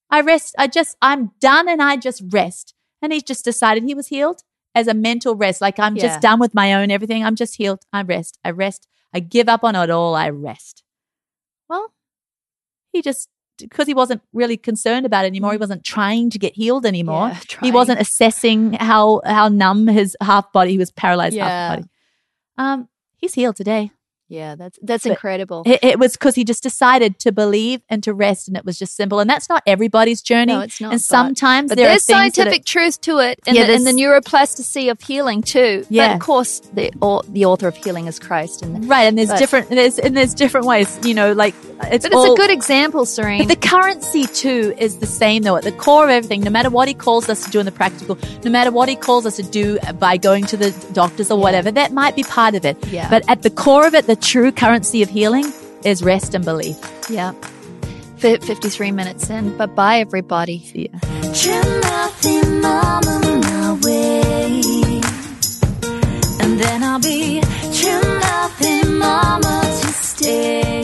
I'm done and I just rest. And he just decided he was healed as a mental rest. Like, I'm just done with my own everything. I'm just healed. I rest. I give up on it all. I rest. Well, because he wasn't really concerned about it anymore. He wasn't trying to get healed anymore. Yeah, he wasn't assessing how numb his half body, he was paralyzed half the body. He's healed today. Yeah, that's incredible. It was because he just decided to believe and to rest, and it was just simple. And that's not everybody's journey. No, it's not. And sometimes but there there's are things scientific truth to it, and, Yeah, and the neuroplasticity of healing too. Yeah. But of course, the author of healing is Christ, and right. And there's different ways. You know, like it's a good example, Serene. But the currency too is the same though. At the core of everything, no matter what he calls us to do in the practical, no matter what he calls us to do by going to the doctors or whatever, that might be part of it. Yeah. But at the core of it, the true currency of healing is rest and belief. Yeah. 53 minutes in. Bye-bye, everybody. See ya. Trim nothing, mama, my way. And then I'll be trim nothing, mama, to stay.